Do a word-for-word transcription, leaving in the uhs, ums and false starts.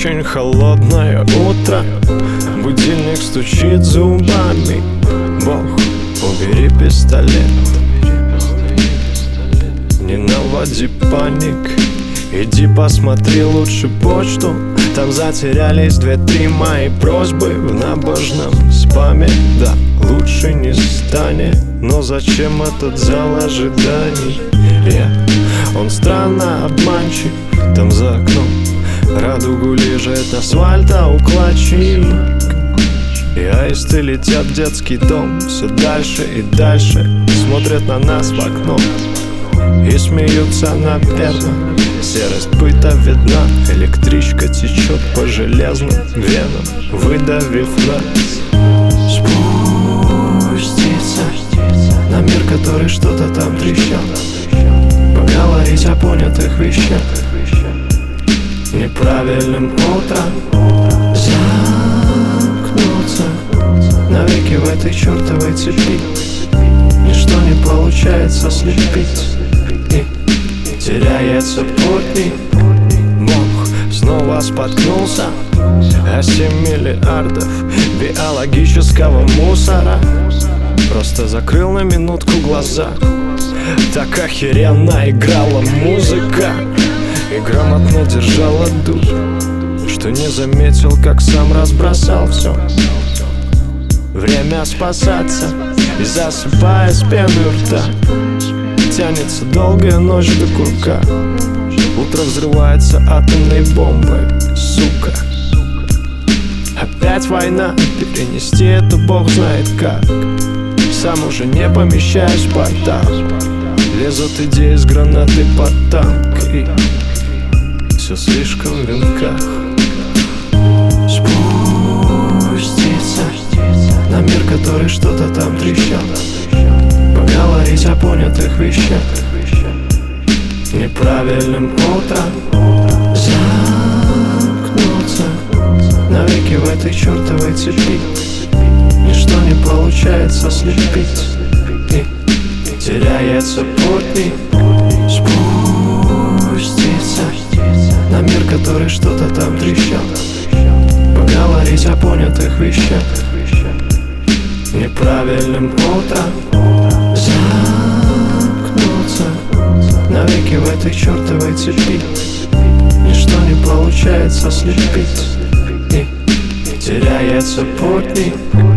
Очень холодное утро, будильник стучит зубами. Бог, убери пистолет, не наводи паник. Иди посмотри лучше почту, там затерялись две-три мои просьбы в набожном спаме. Да, лучше не станет, но зачем этот зал ожиданий? Я, он странно обманчив, там за окном радугу лежит асфальта укладчик. И аисты летят в детский дом, все дальше и дальше смотрят на нас в окно и смеются наверно. Серость быта видна, электричка течет по железным венам, выдавив нас. Спуститься на мир, который что-то там трещал, поговорить о понятых вещах. Неправильным утром замкнуться навеки в этой чертовой цепи. Ничто не получается слепить, и теряется путник. Бог снова споткнулся о семь миллиардов биологического мусора. Просто закрыл на минутку глаза, так охеренно играла музыка и грамотно держала дух, что не заметил, как сам разбросал все. Время спасаться, и засыпая с пеной рта, тянется долгая ночь до курка. Утро взрывается атомной бомбой, сука. Опять война, перенести это бог знает как. Сам уже не помещаюсь в портал, лезут идеи с гранаты под танк, и все слишком в венках. Спуститься на мир, который что-то там трещал, поговорить о понятых вещах. Неправильным утром замкнуться навеки в этой чертовой цепи. Ничто не получается слепить, и теряется путник. Спуститься на мир, который что-то там трещал, поговорить о понятых вещах. Неправильным утром замкнуться навеки в этой чертовой цепи. Ничто не получается слепить, и теряется путник.